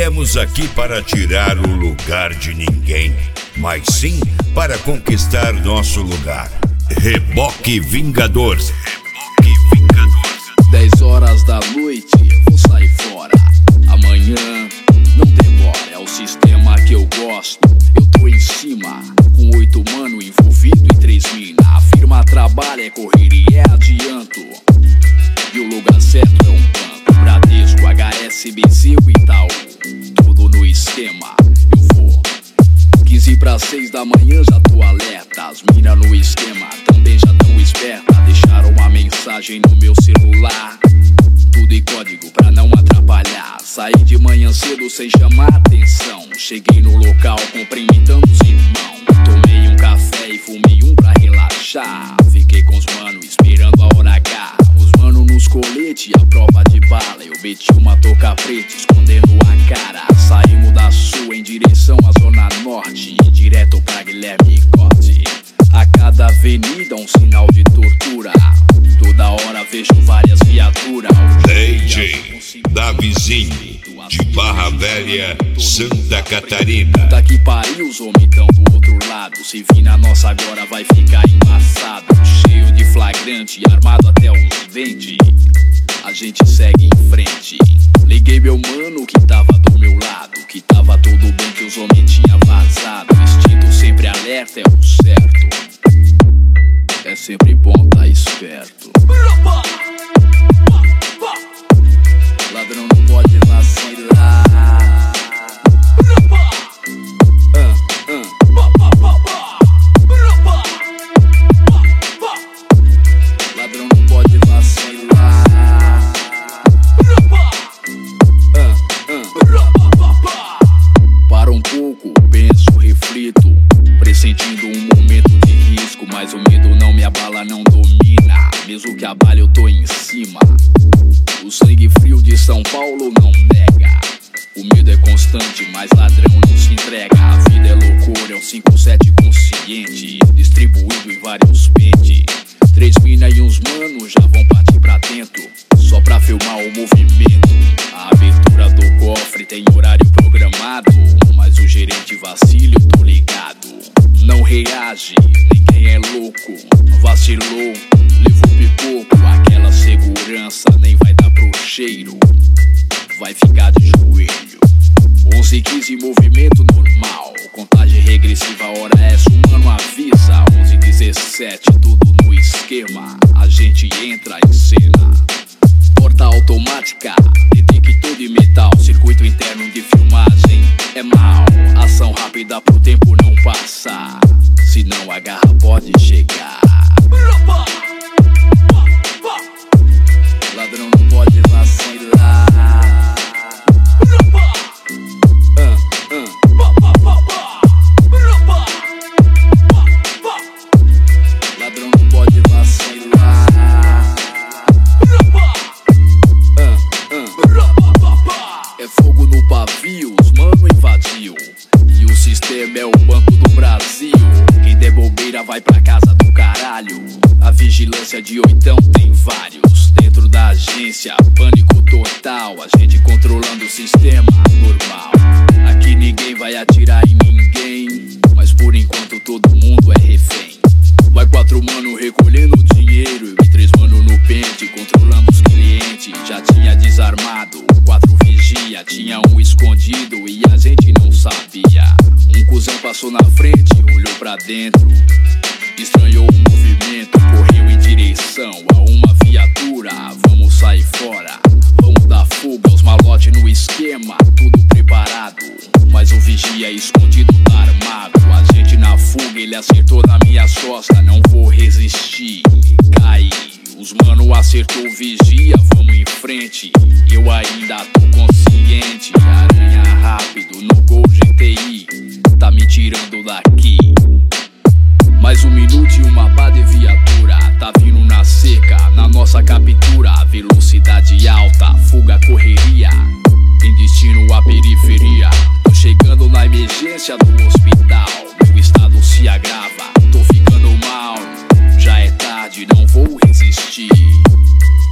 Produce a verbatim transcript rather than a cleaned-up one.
viemos aqui para tirar o lugar de ninguém, mas sim para conquistar nosso lugar. Reboque Vingador. Reboque Vingador. Dez horas da noite, vou sair fora. Amanhã não demora, é o sistema que eu gosto. Eu tô em cima, com oito mano envolvido e três mina. A firma trabalha, é correria, é adianto. E o lugar certo é um banco, Bradesco, H S B C, o Itaú. Tudo no esquema, eu vou. Quinze para seis da manhã já tô alerta. As mina no esquema também já tão esperta. Deixaram uma mensagem no meu celular, tudo em código pra não atrapalhar. Saí de manhã cedo sem chamar atenção. Cheguei no local cumprimentando os irmãos. Tomei um café e fumei um pra relaxar. Fiquei com os mano esperando a hora H. Os mano nos colete, a prova de bala. Eu meti uma touca preta escondendo a cara. Saímos da sul em direção à zona norte, direto pra Guilherme Cote. A cada avenida um sinal de tortura. Toda hora vejo várias viaturas. D J Davizinho, de Barra Velha, Santa Catarina. Tá que pariu, os homens tão do outro lado. Se vir na nossa agora vai ficar embaçado. Cheio de flagrante, armado até os dentes. A gente segue em frente. Liguei meu mano que tava do meu lado, que tava tudo bem, que os homens tinham vazado. Instinto sempre alerta, é o certo. É sempre bom tá esperto. Ladrão não pode vacilar. uh, uh. Ladrão não pode vacilar. uh, uh. Para um pouco, penso, reflito, pressentindo um momento de risco. Mas o medo não me abala, não domina. Mesmo que abale eu tô em cima. O sangue frio de São Paulo não nega. O medo é constante, mas ladrão não se entrega. A vida é loucura, é um cinco sete consciente, distribuído em vários pentes. Três mina e uns manos já vão partir pra dentro, só pra filmar o movimento. A abertura do cofre tem horário programado, mas o gerente vacila, eu tô ligado. Não reage, ninguém é louco. Vacilou, levou pipoco. Aquela segurança nem vai dar pro cheiro, vai ficar de joelho. Onze e quinze, movimento normal. Contagem regressiva, hora essa, o mano avisa. Onze e dezessete, tudo no esquema. A gente entra em cena. Porta automática, detector de metal. Circuito interno de filmagem é mal. Ação rápida pro tempo não passar, senão a garra pode chegar. Ladrão não pode vacilar. uh, uh. Ladrão não pode vacilar. uh, uh. É fogo no pavio, os mano invadiu. E o sistema é o Banco do Brasil. Quem der bobeira vai pra casa do caralho. A vigilância de oitão tem vários. Dentro da agência, pânico total. A gente controlando o sistema normal. Aqui ninguém vai atirar em ninguém, mas por enquanto todo mundo é refém. Vai quatro mano recolhendo dinheiro e três mano no pente, controlando os clientes. Já tinha desarmado, quatro vigia, tinha um escondido e a gente não sabia. Um cuzão passou na frente, olhou pra dentro, estranhou o movimento, correu em direção a uma viatura. Vamos sair fora, vamos dar fuga. Os malotes no esquema, tudo preparado, mas o vigia escondido tá armado. A gente na fuga, ele acertou na minha costa. Não vou resistir, caí. Os mano acertou o vigia, vamos em frente. Eu ainda tô consciente. Aranha rápido no Gol G T I, tá me tirando daqui. Mais um minuto e uma pá de viatura tá vindo na seca, na nossa captura. Velocidade alta, fuga, correria, em destino à periferia. Tô chegando na emergência do hospital, meu estado se agrava, tô ficando mal. Já é tarde, não vou resistir.